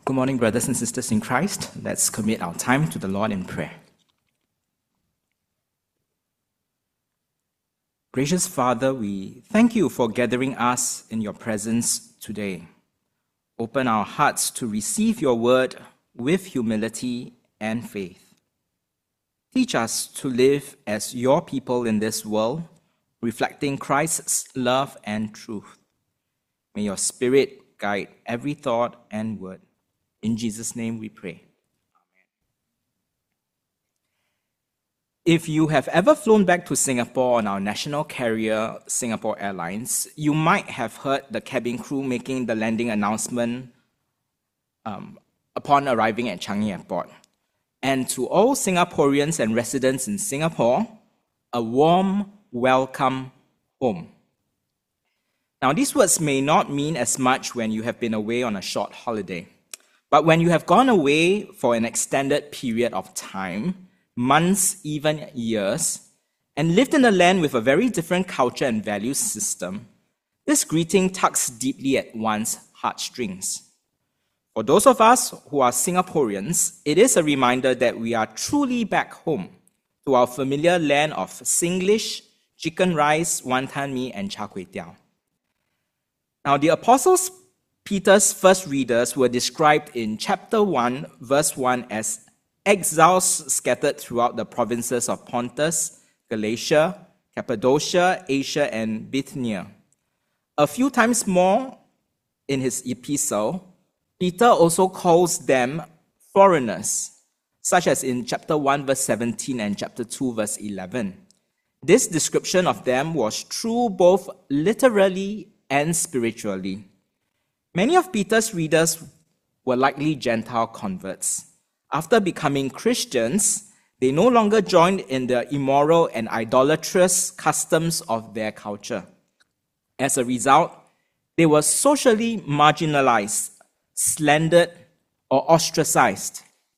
Good morning, brothers and sisters in Christ. Let's commit our time to the Lord in prayer. Gracious Father, we thank you for gathering us in your presence today. Open our hearts to receive your word with humility and faith. Teach us to live as your people in this world, reflecting Christ's love and truth. May your Spirit guide every thought and word. In Jesus' name we pray. Amen. If you have ever flown back to Singapore on our national carrier, Singapore Airlines, you might have heard the cabin crew making the landing announcement upon arriving at Changi Airport. And to all Singaporeans and residents in Singapore, a warm welcome home. Now, these words may not mean as much when you have been away on a short holiday. But when you have gone away for an extended period of time, months, even years, and lived in a land with a very different culture and value system, this greeting tugs deeply at one's heartstrings. For those of us who are Singaporeans, it is a reminder that we are truly back home to our familiar land of Singlish, chicken rice, wanton mee, and char kway teow. Now, the apostles Peter's first readers were described in chapter 1, verse 1 as exiles scattered throughout the provinces of Pontus, Galatia, Cappadocia, Asia, and Bithynia. A few times more in his epistle, Peter also calls them foreigners, such as in chapter 1, verse 17 and chapter 2, verse 11. This description of them was true both literally and spiritually. Many of Peter's readers were likely Gentile converts. After becoming Christians, they no longer joined in the immoral and idolatrous customs of their culture. As a result, they were socially marginalized, slandered, or ostracized.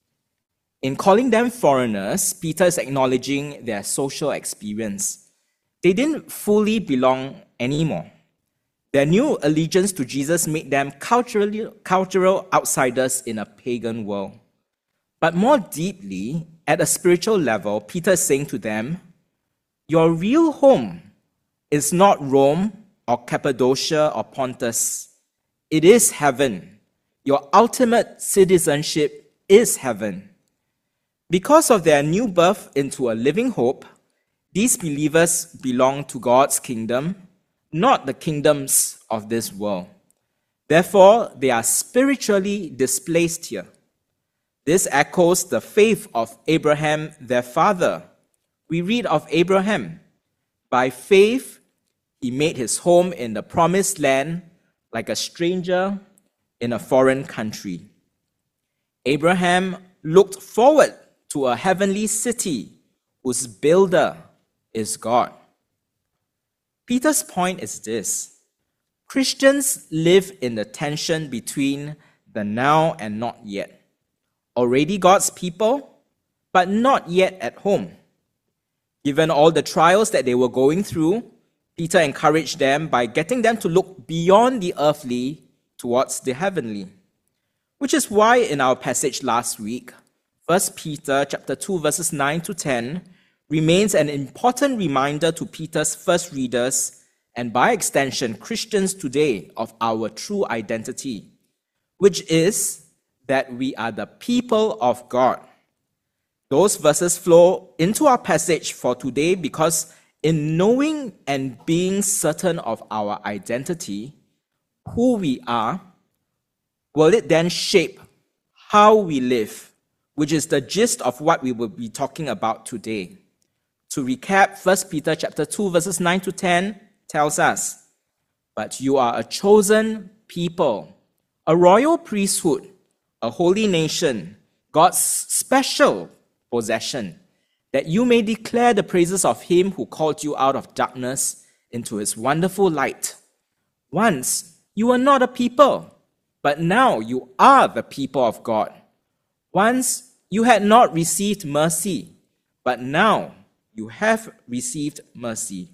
In calling them foreigners, Peter is acknowledging their social experience. They didn't fully belong anymore. Their new allegiance to Jesus made them cultural outsiders in a pagan world. But more deeply, at a spiritual level, Peter is saying to them, your real home is not Rome or Cappadocia or Pontus. It is heaven. Your ultimate citizenship is heaven. Because of their new birth into a living hope, these believers belong to God's kingdom, not the kingdoms of this world. Therefore, they are spiritually displaced here. This echoes the faith of Abraham, their father. We read of Abraham. By faith, he made his home in the promised land like a stranger in a foreign country. Abraham looked forward to a heavenly city whose builder is God. Peter's point is this: Christians live in the tension between the now and not yet. Already God's people, but not yet at home. Given all the trials that they were going through, Peter encouraged them by getting them to look beyond the earthly towards the heavenly. Which is why in our passage last week, 1 Peter chapter 2, verses 9 to 10, remains an important reminder to Peter's first readers, and by extension, Christians today, of our true identity, which is that we are the people of God. Those verses flow into our passage for today because in knowing and being certain of our identity, who we are, will it then shape how we live, which is the gist of what we will be talking about today. To recap, 1 Peter chapter 2, verses 9 to 10 tells us, but you are a chosen people, a royal priesthood, a holy nation, God's special possession, that you may declare the praises of him who called you out of darkness into his wonderful light. Once you were not a people, but now you are the people of God. Once you had not received mercy, but now you have received mercy.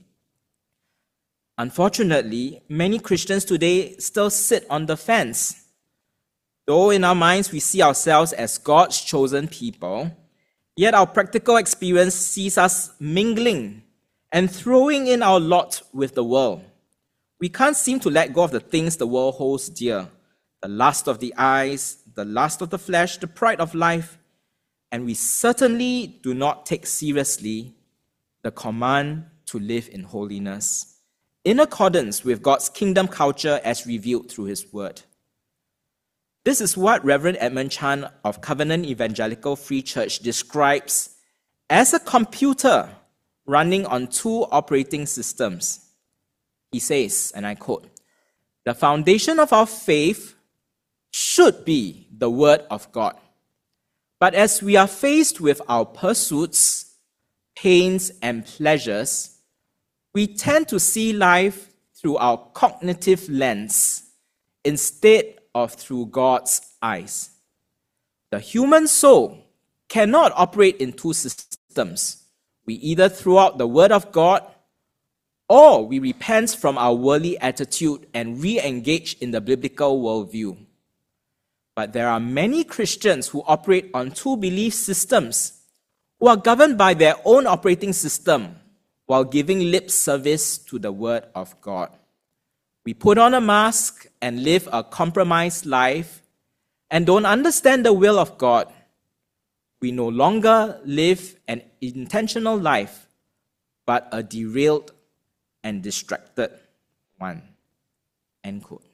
Unfortunately, many Christians today still sit on the fence. Though in our minds we see ourselves as God's chosen people, yet our practical experience sees us mingling and throwing in our lot with the world. We can't seem to let go of the things the world holds dear: the lust of the eyes, the lust of the flesh, the pride of life, and we certainly do not take seriously the command to live in holiness, in accordance with God's kingdom culture as revealed through His Word. This is what Reverend Edmund Chan of Covenant Evangelical Free Church describes as a computer running on two operating systems. He says, and I quote, "The foundation of our faith should be the Word of God. But as we are faced with our pursuits, pains, and pleasures, we tend to see life through our cognitive lens instead of through God's eyes. The human soul cannot operate in two systems. We either throw out the Word of God, or we repent from our worldly attitude and re-engage in the biblical worldview. But there are many Christians who operate on two belief systems, who are governed by their own operating system while giving lip service to the Word of God. We put on a mask and live a compromised life and don't understand the will of God. We no longer live an intentional life, but a derailed and distracted one." End quote.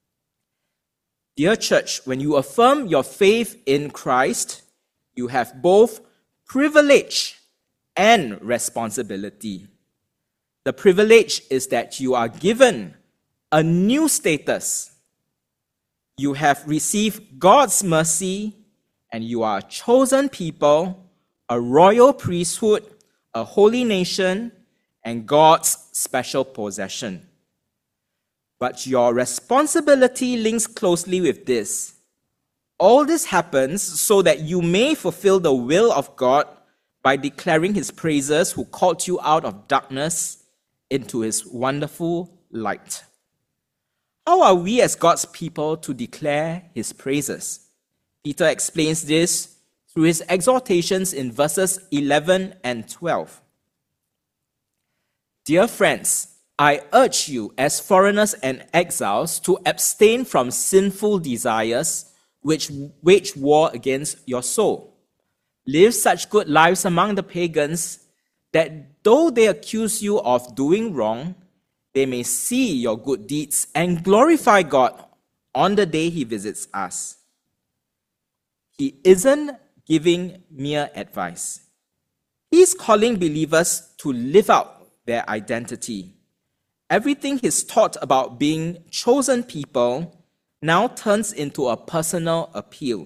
Dear church, when you affirm your faith in Christ, you have both privilege and responsibility. The privilege is that you are given a new status. You have received God's mercy, and you are a chosen people, a royal priesthood, a holy nation, and God's special possession. But your responsibility links closely with this. All this happens so that you may fulfill the will of God by declaring His praises, who called you out of darkness into His wonderful light. How are we as God's people to declare His praises? Peter explains this through his exhortations in verses 11 and 12. "Dear friends, I urge you as foreigners and exiles to abstain from sinful desires which wage war against your soul. Live such good lives among the pagans that though they accuse you of doing wrong, they may see your good deeds and glorify God on the day He visits us." He isn't giving mere advice. He's calling believers to live out their identity. Everything he's taught about being chosen people now turns into a personal appeal.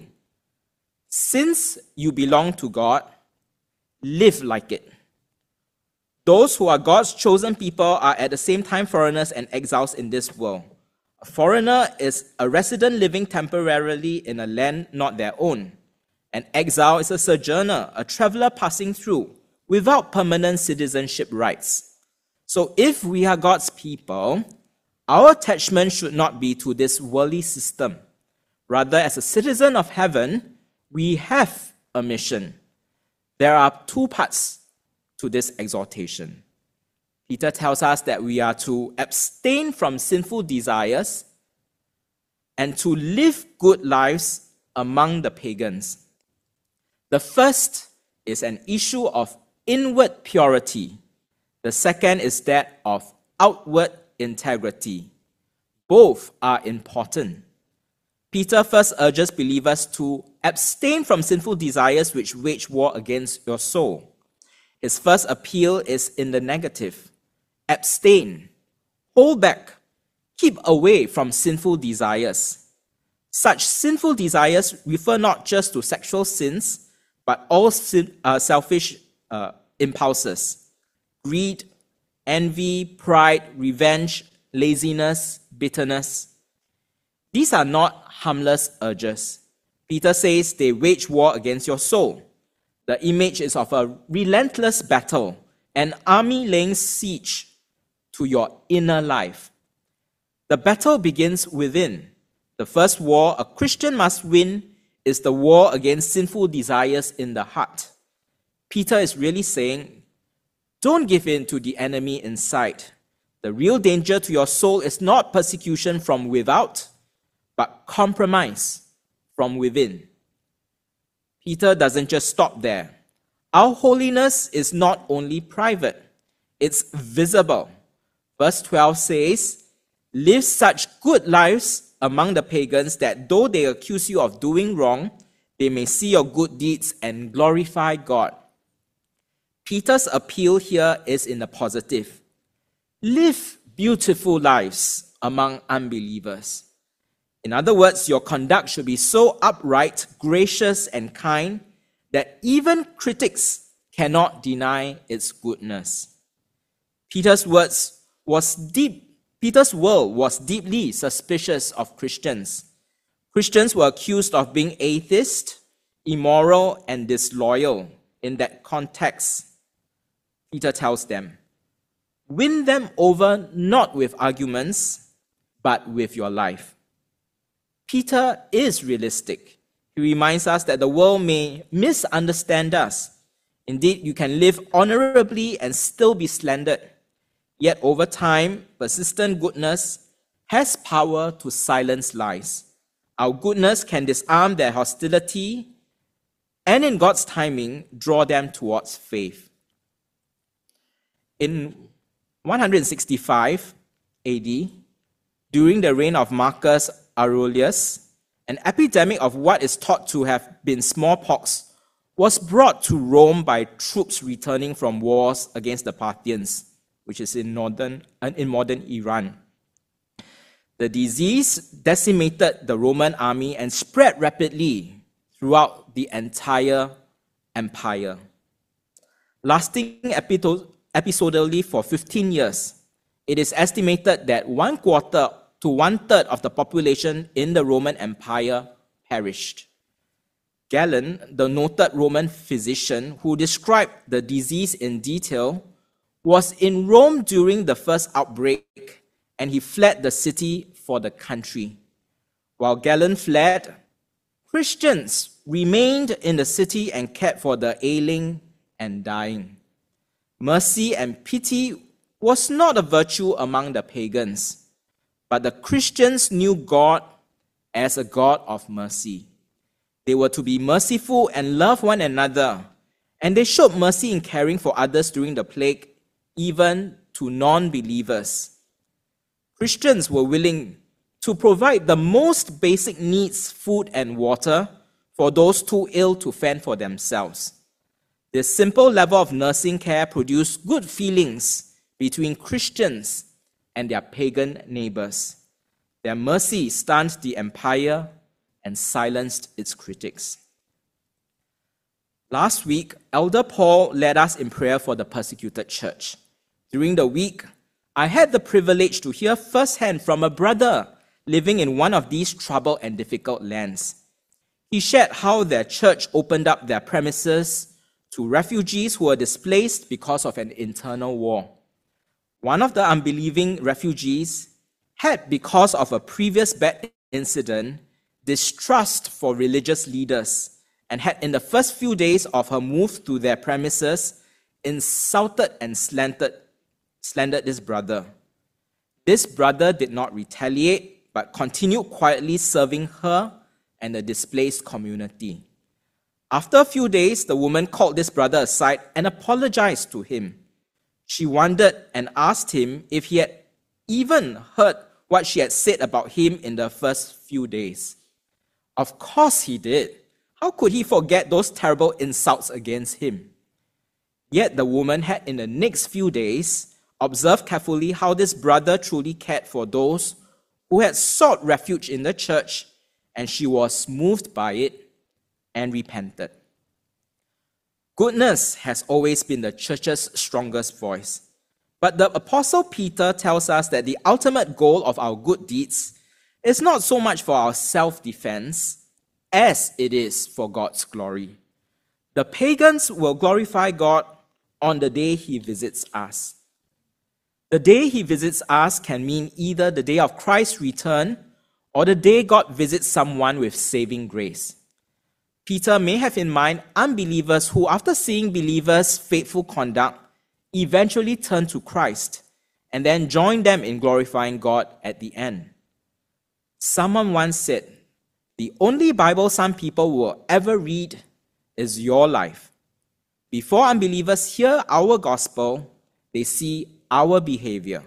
Since you belong to God, live like it. Those who are God's chosen people are at the same time foreigners and exiles in this world. A foreigner is a resident living temporarily in a land not their own. An exile is a sojourner, a traveler passing through, without permanent citizenship rights. So if we are God's people, our attachment should not be to this worldly system. Rather, as a citizen of heaven, we have a mission. There are two parts to this exhortation. Peter tells us that we are to abstain from sinful desires and to live good lives among the pagans. The first is an issue of inward purity. The second is that of outward integrity. Both are important. Peter first urges believers to abstain from sinful desires which wage war against your soul. His first appeal is in the negative. Abstain, hold back, keep away from sinful desires. Such sinful desires refer not just to sexual sins, but all selfish impulses: greed, envy, pride, revenge, laziness, bitterness. These are not harmless urges. Peter says they wage war against your soul. The image is of a relentless battle, an army laying siege to your inner life. The battle begins within. The first war a Christian must win is the war against sinful desires in the heart. Peter is really saying, don't give in to the enemy inside. The real danger to your soul is not persecution from without, but compromise from within. Peter doesn't just stop there. Our holiness is not only private, it's visible. Verse 12 says, live such good lives among the pagans that though they accuse you of doing wrong, they may see your good deeds and glorify God. Peter's appeal here is in the positive. Live beautiful lives among unbelievers. In other words, your conduct should be so upright, gracious, and kind that even critics cannot deny its goodness. Peter's world was deeply suspicious of Christians. Christians were accused of being atheist, immoral, and disloyal. In that context, Peter tells them, win them over not with arguments, but with your life. Peter is realistic. He reminds us that the world may misunderstand us. Indeed, you can live honorably and still be slandered. Yet over time, persistent goodness has power to silence lies. Our goodness can disarm their hostility and in God's timing, draw them towards faith. In 165 AD, during the reign of Marcus Aurelius, an epidemic of what is thought to have been smallpox was brought to Rome by troops returning from wars against the Parthians, which is in modern Iran. The disease decimated the Roman army and spread rapidly throughout the entire empire. Lasting episodally for 15 years, it is estimated that 1/4 to 1/3 of the population in the Roman Empire perished. Galen, the noted Roman physician who described the disease in detail, was in Rome during the first outbreak, and he fled the city for the country. While Galen fled, Christians remained in the city and cared for the ailing and dying. Mercy and pity was not a virtue among the pagans, but the Christians knew God as a God of mercy. They were to be merciful and love one another, and they showed mercy in caring for others during the plague, even to non-believers. Christians were willing to provide the most basic needs, food and water, for those too ill to fend for themselves. This simple level of nursing care produced good feelings between Christians and their pagan neighbors. Their mercy stunned the empire and silenced its critics. Last week, Elder Paul led us in prayer for the persecuted church. During the week, I had the privilege to hear firsthand from a brother living in one of these troubled and difficult lands. He shared how their church opened up their premises to refugees who were displaced because of an internal war. One of the unbelieving refugees had, because of a previous bad incident, distrust for religious leaders and had, in the first few days of her move to their premises, insulted and slandered this brother. This brother did not retaliate, but continued quietly serving her and the displaced community. After a few days, the woman called this brother aside and apologized to him. She wondered and asked him if he had even heard what she had said about him in the first few days. Of course he did. How could he forget those terrible insults against him? Yet the woman had, in the next few days, observed carefully how this brother truly cared for those who had sought refuge in the church, and she was moved by it and repented. Goodness has always been the church's strongest voice. But the Apostle Peter tells us that the ultimate goal of our good deeds is not so much for our self-defense as it is for God's glory. The pagans will glorify God on the day he visits us. The day he visits us can mean either the day of Christ's return or the day God visits someone with saving grace. Peter may have in mind unbelievers who, after seeing believers' faithful conduct, eventually turn to Christ and then join them in glorifying God at the end. Someone once said, "The only Bible some people will ever read is your life. Before unbelievers hear our gospel, they see our behavior."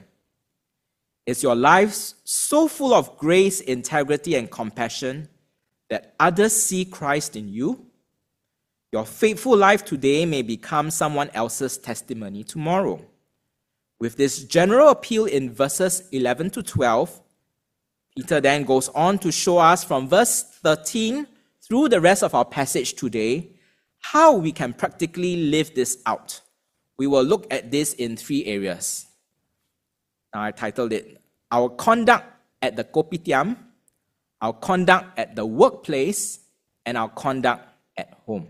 Is your life so full of grace, integrity, and compassion that others see Christ in you? Your faithful life today may become someone else's testimony tomorrow. With this general appeal in verses 11 to 12, Peter then goes on to show us from verse 13 through the rest of our passage today how we can practically live this out. We will look at this in 3 areas. Now, I titled it, Our Conduct at the Kopitiam, Our Conduct at the Workplace, and Our Conduct at Home.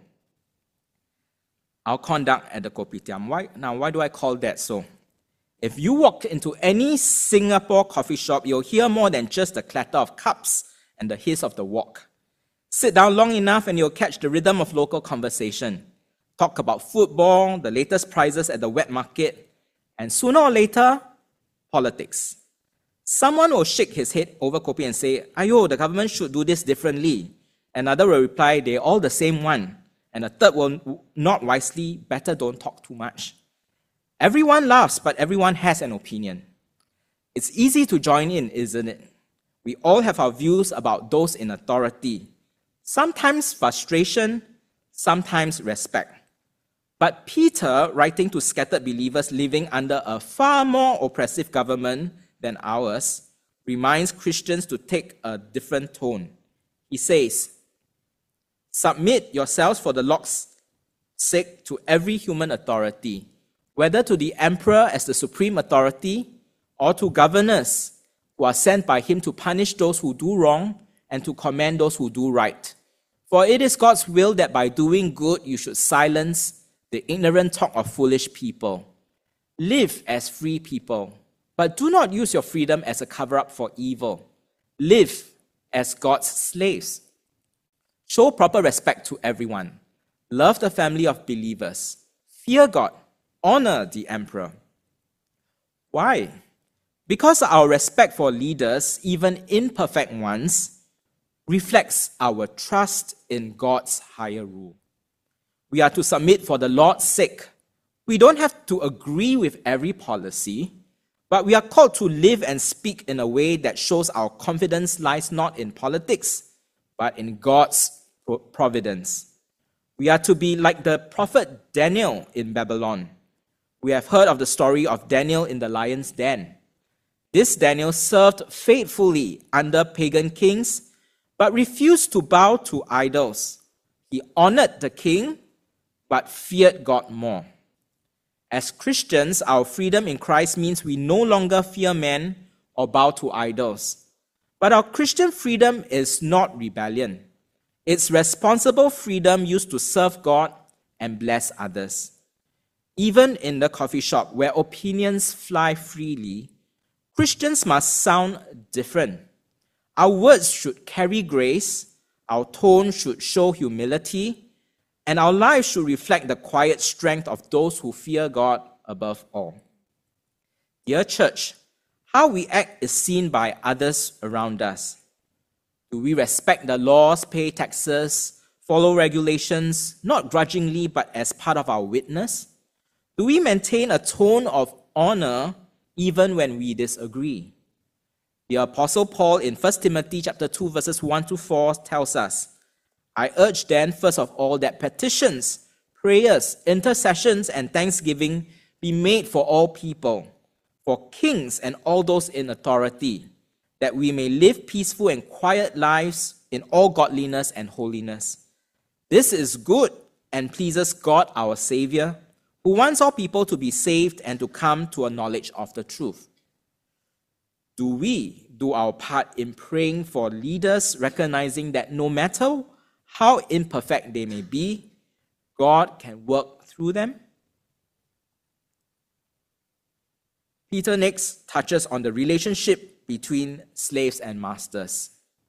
Our conduct at the Kopitiam. Why do I call that so? If you walk into any Singapore coffee shop, you'll hear more than just the clatter of cups and the hiss of the wok. Sit down long enough and you'll catch the rhythm of local conversation. Talk about football, the latest prizes at the wet market, and sooner or later, politics. Someone will shake his head over kopi and say, "Ayo, the government should do this differently." Another will reply, "They're all the same one." And a third will, "Not wisely, better don't talk too much." Everyone laughs, but everyone has an opinion. It's easy to join in, isn't it? We all have our views about those in authority. Sometimes frustration, sometimes respect. But Peter, writing to scattered believers living under a far more oppressive government than ours, reminds Christians to take a different tone. He says, "Submit yourselves for the Lord's sake to every human authority, whether to the emperor as the supreme authority or to governors who are sent by him to punish those who do wrong and to commend those who do right. For it is God's will that by doing good you should silence the ignorant talk of foolish people. Live as free people, but do not use your freedom as a cover-up for evil. Live as God's slaves. Show proper respect to everyone. Love the family of believers. Fear God. Honor the emperor." Why? Because our respect for leaders, even imperfect ones, reflects our trust in God's higher rule. We are to submit for the Lord's sake. We don't have to agree with every policy, but we are called to live and speak in a way that shows our confidence lies not in politics, but in God's providence. We are to be like the prophet Daniel in Babylon. We have heard of the story of Daniel in the lion's den. This Daniel served faithfully under pagan kings, but refused to bow to idols. He honored the king, but feared God more. As Christians, our freedom in Christ means we no longer fear men or bow to idols. But our Christian freedom is not rebellion. It's responsible freedom used to serve God and bless others. Even in the coffee shop where opinions fly freely, Christians must sound different. Our words should carry grace, our tone should show humility, and our lives should reflect the quiet strength of those who fear God above all. Dear church, how we act is seen by others around us. Do we respect the laws, pay taxes, follow regulations, not grudgingly but as part of our witness? Do we maintain a tone of honor even when we disagree? The Apostle Paul in 1 Timothy chapter 2, verses 1 to 4 tells us, "I urge then, first of all, that petitions, prayers, intercessions, and thanksgiving be made for all people, for kings and all those in authority, that we may live peaceful and quiet lives in all godliness and holiness. This is good and pleases God our Savior, who wants all people to be saved and to come to a knowledge of the truth." Do we do our part in praying for leaders, recognizing that no matter how imperfect they may be, God can work through them? Peter next touches on the relationship between slaves and masters.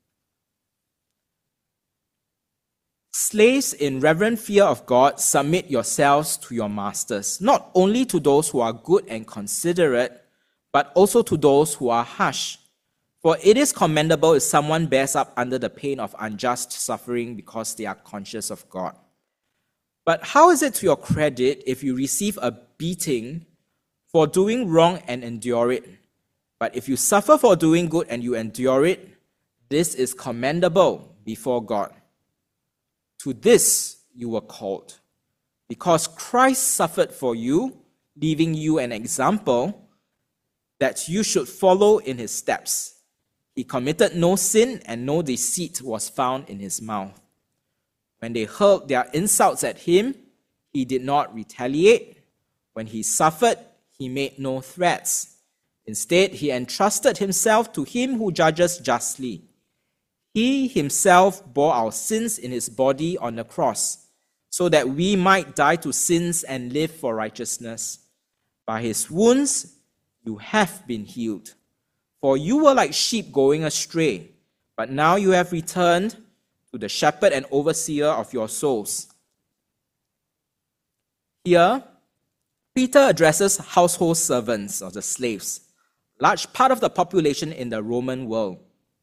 Slaves, in reverent fear of God, submit yourselves to your masters, not only to those who are good and considerate, but also to those who are harsh. For it is commendable if someone bears up under the pain of unjust suffering because they are conscious of God. But how is it to your credit if you receive a beating for doing wrong and endure it? But if you suffer for doing good and you endure it, this is commendable before God. To this you were called, because Christ suffered for you, leaving you an example that you should follow in his steps. He committed no sin, and no deceit was found in his mouth. When they hurled their insults at him, he did not retaliate. When he suffered, he made no threats. Instead, he entrusted himself to him who judges justly. He himself bore our sins in his body on the cross, so that we might die to sins and live for righteousness. By his wounds you have been healed. For you were like sheep going astray, but now you have returned to the shepherd and overseer of your souls. Here, Peter addresses household servants, or the slaves, a large part of the population in the Roman world.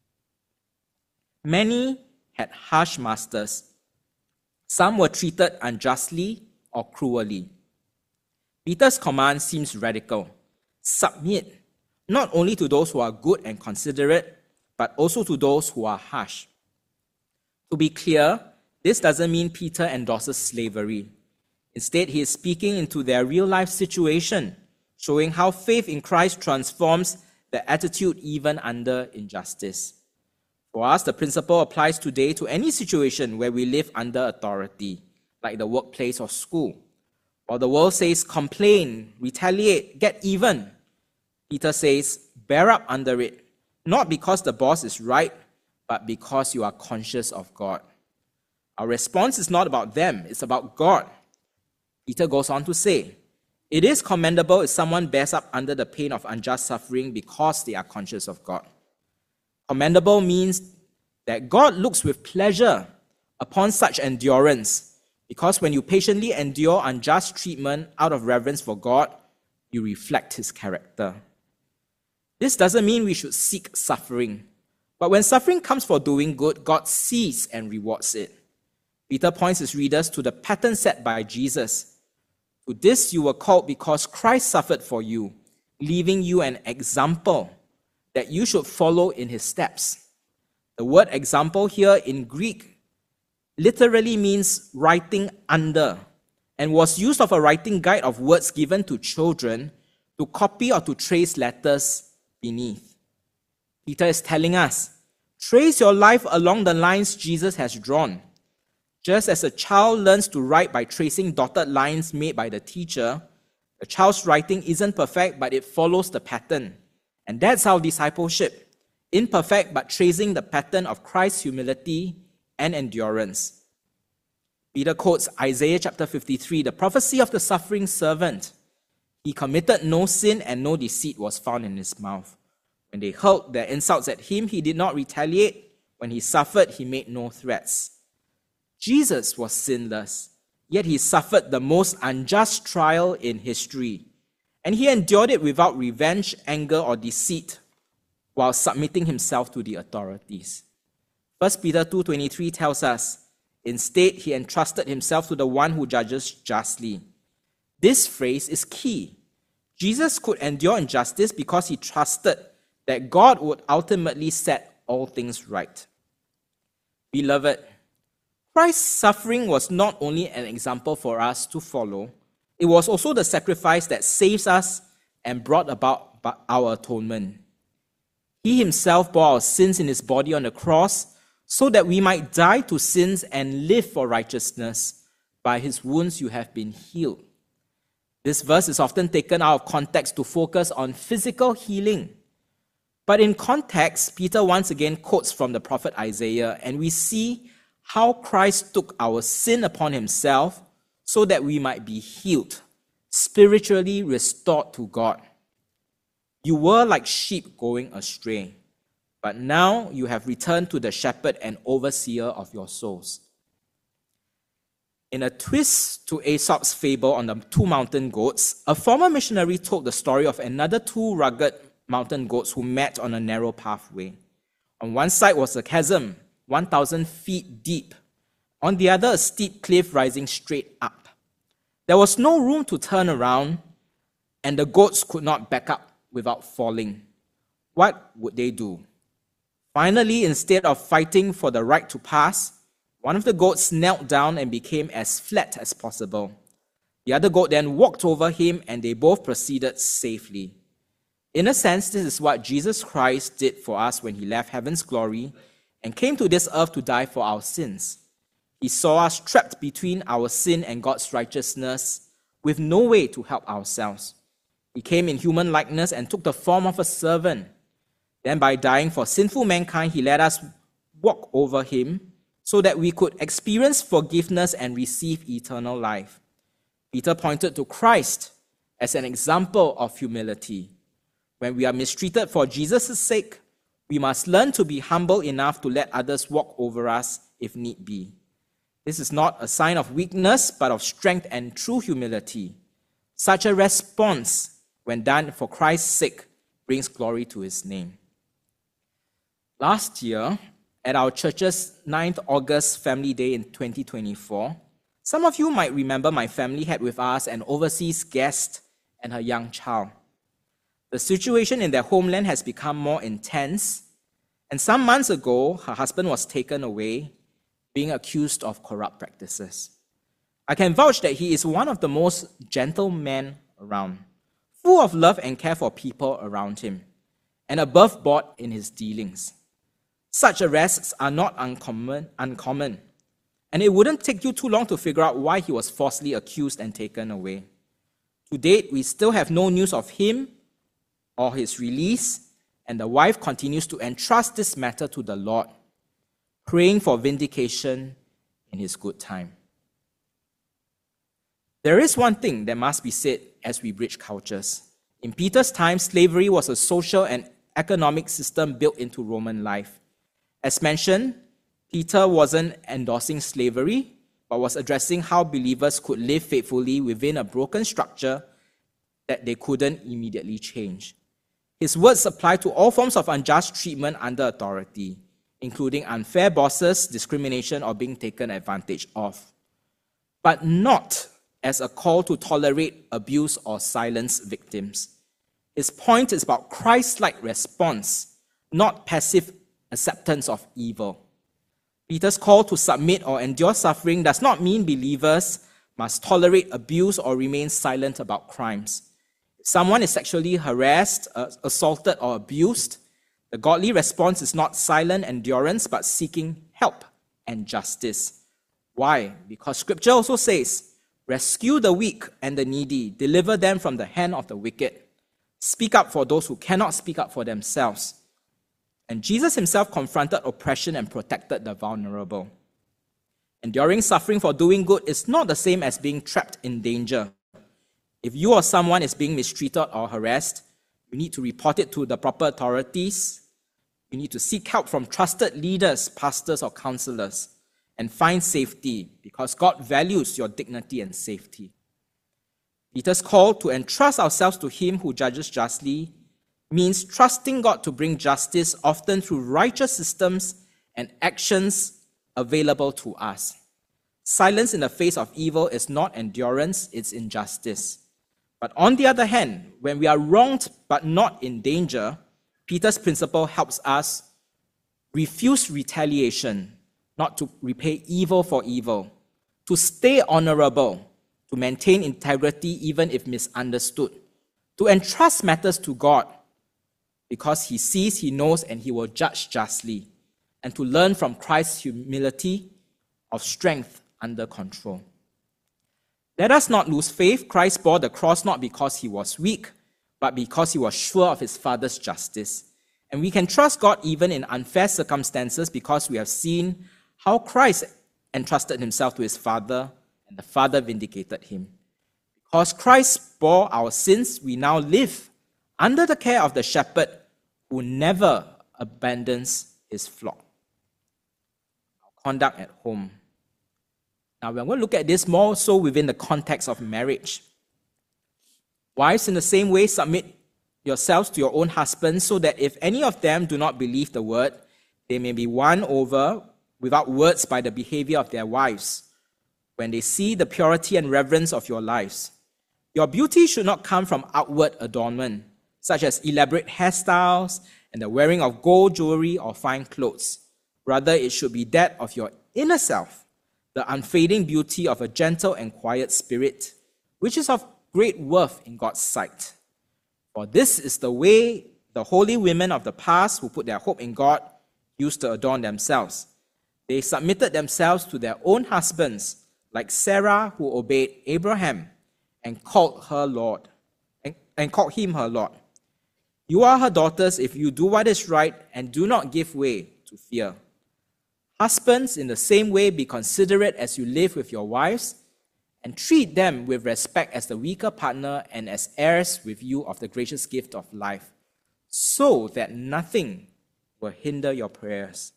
Many had harsh masters. Some were treated unjustly or cruelly. Peter's command seems radical. Submit, not only to those who are good and considerate, but also to those who are harsh. To be clear, this doesn't mean Peter endorses slavery. Instead, he is speaking into their real-life situation, showing how faith in Christ transforms the attitude even under injustice. For us, the principle applies today to any situation where we live under authority, like the workplace or school. While the world says complain, retaliate, get even, Peter says bear up under it, not because the boss is right, but because you are conscious of God. Our response is not about them, it's about God. Peter goes on to say, it is commendable if someone bears up under the pain of unjust suffering because they are conscious of God. Commendable means that God looks with pleasure upon such endurance, because when you patiently endure unjust treatment out of reverence for God, you reflect his character. This doesn't mean we should seek suffering, but when suffering comes for doing good, God sees and rewards it. Peter points his readers to the pattern set by Jesus. To this you were called because Christ suffered for you, leaving you an example that you should follow in his steps. The word example here in Greek literally means writing under, and was used of a writing guide of words given to children to copy or to trace letters beneath. Peter is telling us, trace your life along the lines Jesus has drawn. Just as a child learns to write by tracing dotted lines made by the teacher, the child's writing isn't perfect, but it follows the pattern. And that's our discipleship, imperfect but tracing the pattern of Christ's humility and endurance. Peter quotes Isaiah chapter 53, the prophecy of the suffering servant. He committed no sin and no deceit was found in his mouth. When they hurled their insults at him, he did not retaliate. When he suffered, he made no threats. Jesus was sinless, yet he suffered the most unjust trial in history. And he endured it without revenge, anger, or deceit, while submitting himself to the authorities. 1 Peter 2:23 tells us, instead, he entrusted himself to the one who judges justly. This phrase is key. Jesus could endure injustice because he trusted that God would ultimately set all things right. Beloved, Christ's suffering was not only an example for us to follow, it was also the sacrifice that saves us and brought about our atonement. He himself bore our sins in his body on the cross so that we might die to sins and live for righteousness. By his wounds you have been healed. This verse is often taken out of context to focus on physical healing. But in context, Peter once again quotes from the prophet Isaiah, and we see how Christ took our sin upon himself so that we might be healed, spiritually restored to God. You were like sheep going astray, but now you have returned to the shepherd and overseer of your souls. In a twist to Aesop's fable on the two mountain goats, a former missionary told the story of another two rugged mountain goats who met on a narrow pathway. On one side was a chasm, 1,000 feet deep. On the other, a steep cliff rising straight up. There was no room to turn around, and the goats could not back up without falling. What would they do? Finally, instead of fighting for the right to pass, one of the goats knelt down and became as flat as possible. The other goat then walked over him, and they both proceeded safely. In a sense, this is what Jesus Christ did for us when he left heaven's glory and came to this earth to die for our sins. He saw us trapped between our sin and God's righteousness, with no way to help ourselves. He came in human likeness and took the form of a servant. Then by dying for sinful mankind, he let us walk over him so that we could experience forgiveness and receive eternal life. Peter pointed to Christ as an example of humility. When we are mistreated for Jesus' sake, we must learn to be humble enough to let others walk over us if need be. This is not a sign of weakness, but of strength and true humility. Such a response, when done for Christ's sake, brings glory to his name. Last year, at our church's 9th August Family Day in 2024, some of you might remember my family had with us an overseas guest and her young child. The situation in their homeland has become more intense, and some months ago, her husband was taken away, being accused of corrupt practices. I can vouch that he is one of the most gentle men around, full of love and care for people around him, and above board in his dealings. Such arrests are not uncommon, and it wouldn't take you too long to figure out why he was falsely accused and taken away. To date, we still have no news of him or his release, and the wife continues to entrust this matter to the Lord, praying for vindication in his good time. There is one thing that must be said as we bridge cultures. In Peter's time, slavery was a social and economic system built into Roman life. As mentioned, Peter wasn't endorsing slavery, but was addressing how believers could live faithfully within a broken structure that they couldn't immediately change. His words apply to all forms of unjust treatment under authority, including unfair bosses, discrimination, or being taken advantage of, but not as a call to tolerate abuse or silence victims. His point is about Christ-like response, not passive acceptance of evil. Peter's call to submit or endure suffering does not mean believers must tolerate abuse or remain silent about crimes. If someone is sexually harassed, assaulted, or abused, the godly response is not silent endurance, but seeking help and justice. Why? Because Scripture also says, rescue the weak and the needy, deliver them from the hand of the wicked. Speak up for those who cannot speak up for themselves. And Jesus himself confronted oppression and protected the vulnerable. Enduring suffering for doing good is not the same as being trapped in danger. If you or someone is being mistreated or harassed, you need to report it to the proper authorities. You need to seek help from trusted leaders, pastors, or counselors, and find safety, because God values your dignity and safety. Peter's call to entrust ourselves to him who judges justly means trusting God to bring justice, often through righteous systems and actions available to us. Silence in the face of evil is not endurance, it's injustice. But on the other hand, when we are wronged but not in danger, Peter's principle helps us refuse retaliation, not to repay evil for evil, to stay honorable, to maintain integrity even if misunderstood, to entrust matters to God, because he sees, he knows, and he will judge justly, and to learn from Christ's humility of strength under control. Let us not lose faith. Christ bore the cross not because he was weak, but because he was sure of his Father's justice. And we can trust God even in unfair circumstances because we have seen how Christ entrusted himself to his Father, and the Father vindicated him. Because Christ bore our sins, we now live under the care of the shepherd who never abandons his flock. Our conduct at home. Now, we're going to look at this more so within the context of marriage. Wives, in the same way, submit yourselves to your own husbands, so that if any of them do not believe the word, they may be won over without words by the behavior of their wives, when they see the purity and reverence of your lives. Your beauty should not come from outward adornment, such as elaborate hairstyles and the wearing of gold jewelry or fine clothes. Rather, it should be that of your inner self, the unfading beauty of a gentle and quiet spirit, which is of great worth in God's sight. For this is the way the holy women of the past who put their hope in God used to adorn themselves. They submitted themselves to their own husbands, like Sarah, who obeyed Abraham and called him her Lord. You are her daughters if you do what is right and do not give way to fear. Husbands, in the same way, be considerate as you live with your wives, and treat them with respect as the weaker partner and as heirs with you of the gracious gift of life, so that nothing will hinder your prayers.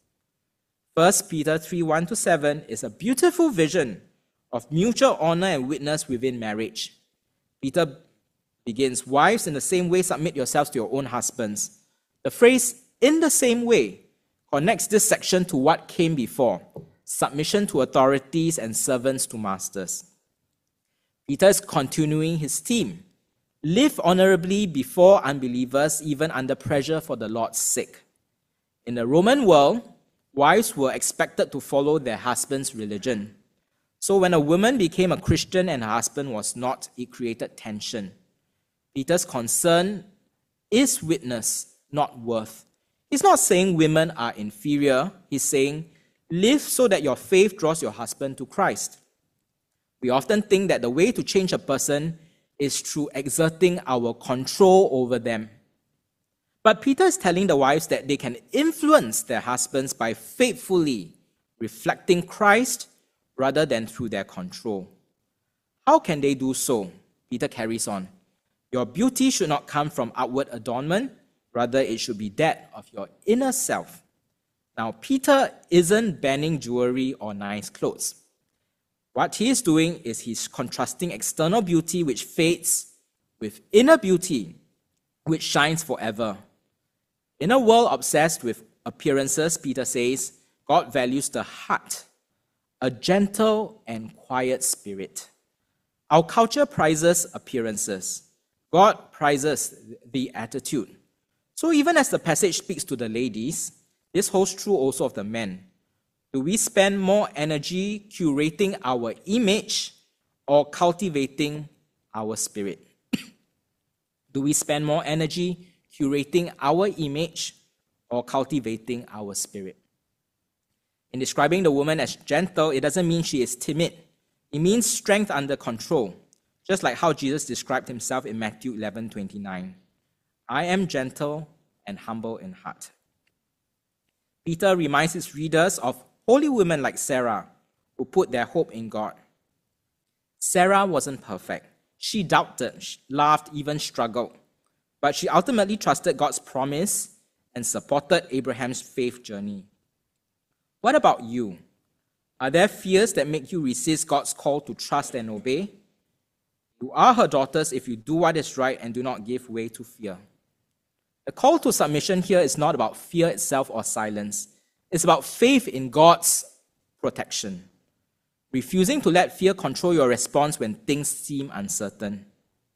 1 Peter 3:1-7 is a beautiful vision of mutual honor and witness within marriage. Peter begins, wives, in the same way, submit yourselves to your own husbands. The phrase, in the same way, connects this section to what came before, submission to authorities and servants to masters. Peter is continuing his theme. Live honorably before unbelievers, even under pressure for the Lord's sake. In the Roman world, wives were expected to follow their husband's religion. So when a woman became a Christian and her husband was not, it created tension. Peter's concern is witness, not worth. He's not saying women are inferior. He's saying, live so that your faith draws your husband to Christ. We often think that the way to change a person is through exerting our control over them. But Peter is telling the wives that they can influence their husbands by faithfully reflecting Christ rather than through their control. How can they do so? Peter carries on. Your beauty should not come from outward adornment, rather it should be that of your inner self. Now, Peter isn't banning jewelry or nice clothes. What he is doing is he's contrasting external beauty which fades with inner beauty which shines forever. In a world obsessed with appearances, Peter says, God values the heart, a gentle and quiet spirit. Our culture prizes appearances. God prizes the attitude. So even as the passage speaks to the ladies, this holds true also of the men. Do we spend more energy curating our image or cultivating our spirit? Do we spend more energy curating our image or cultivating our spirit? In describing the woman as gentle, it doesn't mean she is timid. It means strength under control, just like how Jesus described himself in Matthew 11:29. I am gentle and humble in heart. Peter reminds his readers of holy women like Sarah, who put their hope in God. Sarah wasn't perfect. She doubted, laughed, even struggled. But she ultimately trusted God's promise and supported Abraham's faith journey. What about you? Are there fears that make you resist God's call to trust and obey? You are her daughters if you do what is right and do not give way to fear. The call to submission here is not about fear itself or silence. It's about faith in God's protection, refusing to let fear control your response when things seem uncertain.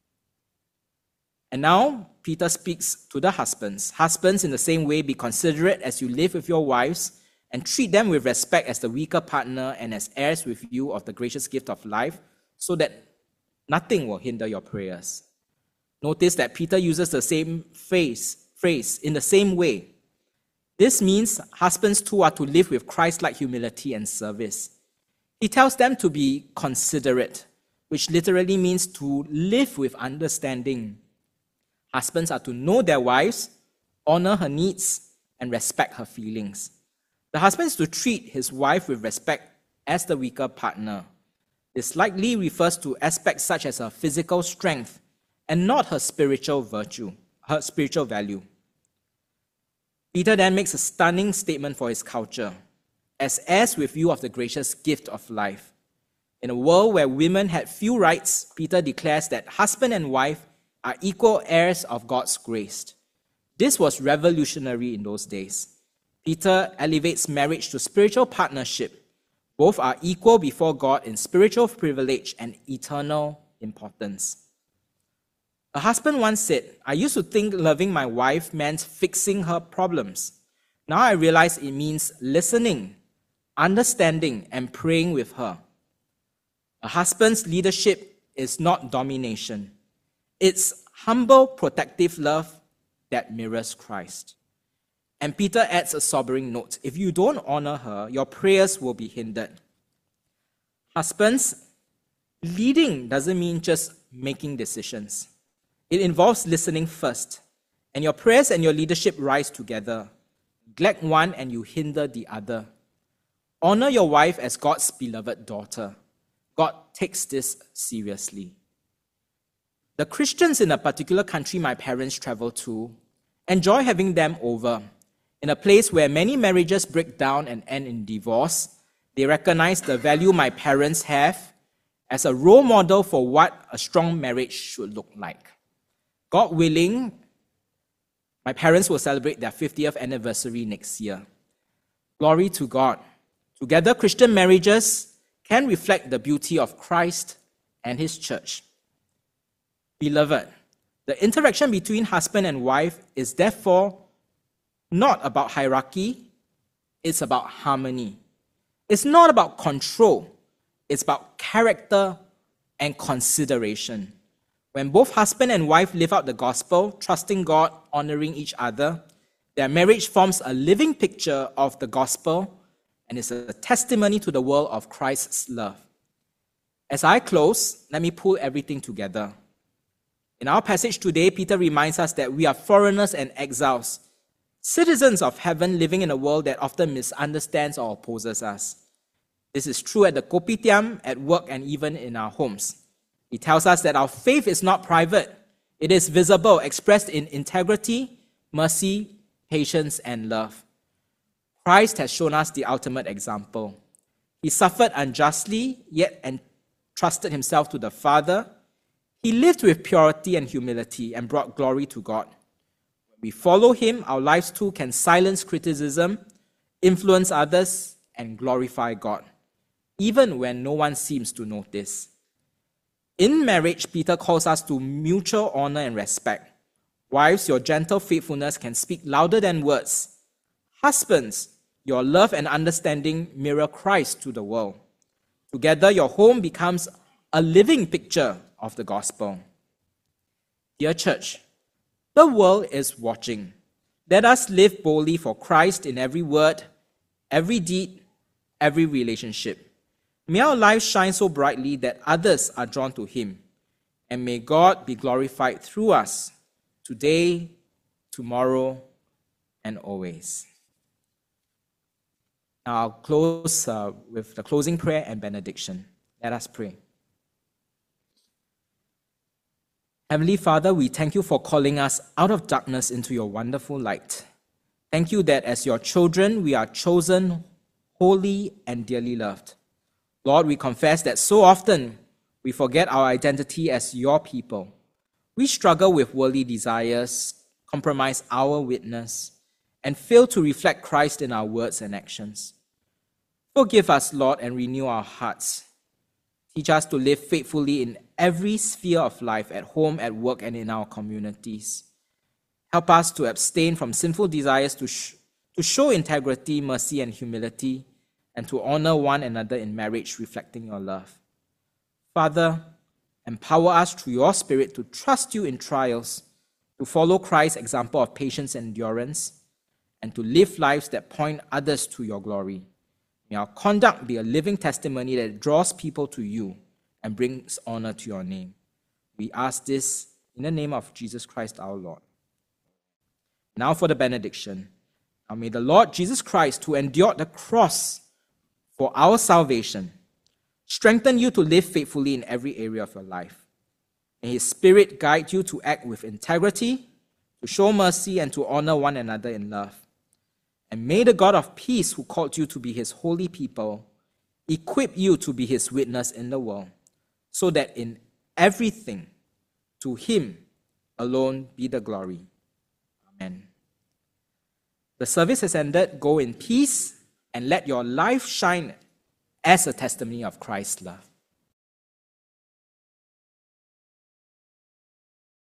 And now, Peter speaks to the husbands. Husbands, in the same way, be considerate as you live with your wives and treat them with respect as the weaker partner and as heirs with you of the gracious gift of life, so that nothing will hinder your prayers. Notice that Peter uses the same phrase, in the same way. This means husbands too are to live with Christ-like humility and service. He tells them to be considerate, which literally means to live with understanding. Husbands are to know their wives, honor her needs, and respect her feelings. The husband is to treat his wife with respect as the weaker partner. This likely refers to aspects such as her physical strength and not her spiritual virtue, her spiritual value. Peter then makes a stunning statement for his culture. As heirs with you of the gracious gift of life. In a world where women had few rights, Peter declares that husband and wife are equal heirs of God's grace. This was revolutionary in those days. Peter elevates marriage to spiritual partnership. Both are equal before God in spiritual privilege and eternal importance. A husband once said, "I used to think loving my wife meant fixing her problems. Now I realize it means listening, understanding, and praying with her." A husband's leadership is not domination. It's humble, protective love that mirrors Christ. And Peter adds a sobering note: if you don't honor her, your prayers will be hindered. Husbands, leading doesn't mean just making decisions. It involves listening first, and your prayers and your leadership rise together. Neglect one and you hinder the other. Honor your wife as God's beloved daughter. God takes this seriously. The Christians in a particular country my parents travel to enjoy having them over. In a place where many marriages break down and end in divorce, they recognize the value my parents have as a role model for what a strong marriage should look like. God willing, my parents will celebrate their 50th anniversary next year. Glory to God. Together, Christian marriages can reflect the beauty of Christ and His church. Beloved, the interaction between husband and wife is therefore not about hierarchy, it's about harmony. It's not about control, it's about character and consideration. When both husband and wife live out the gospel, trusting God, honoring each other, their marriage forms a living picture of the gospel and is a testimony to the world of Christ's love. As I close, let me pull everything together. In our passage today, Peter reminds us that we are foreigners and exiles, citizens of heaven living in a world that often misunderstands or opposes us. This is true at the kopitiam, at work, and even in our homes. He tells us that our faith is not private. It is visible, expressed in integrity, mercy, patience, and love. Christ has shown us the ultimate example. He suffered unjustly, yet entrusted himself to the Father. He lived with purity and humility and brought glory to God. When we follow him, our lives too can silence criticism, influence others, and glorify God, even when no one seems to notice. In marriage, Peter calls us to mutual honor and respect. Wives, your gentle faithfulness can speak louder than words. Husbands, your love and understanding mirror Christ to the world. Together, your home becomes a living picture of the gospel. Dear church, the world is watching. Let us live boldly for Christ in every word, every deed, every relationship. May our lives shine so brightly that others are drawn to him. And may God be glorified through us today, tomorrow, and always. Now I'll close with the closing prayer and benediction. Let us pray. Heavenly Father, we thank you for calling us out of darkness into your wonderful light. Thank you that as your children, we are chosen, holy, and dearly loved. Lord, we confess that so often we forget our identity as your people. We struggle with worldly desires, compromise our witness, and fail to reflect Christ in our words and actions. Forgive us, Lord, and renew our hearts. Teach us to live faithfully in every sphere of life, at home, at work, and in our communities. Help us to abstain from sinful desires, to show integrity, mercy, and humility, and to honor one another in marriage, reflecting your love. Father, empower us through your Spirit to trust you in trials, to follow Christ's example of patience and endurance, and to live lives that point others to your glory. May our conduct be a living testimony that draws people to you and brings honor to your name. We ask this in the name of Jesus Christ our Lord. Now for the benediction. Now may the Lord Jesus Christ, who endured the cross for our salvation, strengthen you to live faithfully in every area of your life. May his Spirit guide you to act with integrity, to show mercy, and to honor one another in love. And may the God of peace, who called you to be his holy people, equip you to be his witness in the world, so that in everything to him alone be the glory. Amen. The service has ended. Go in peace and let your life shine as a testimony of Christ's love.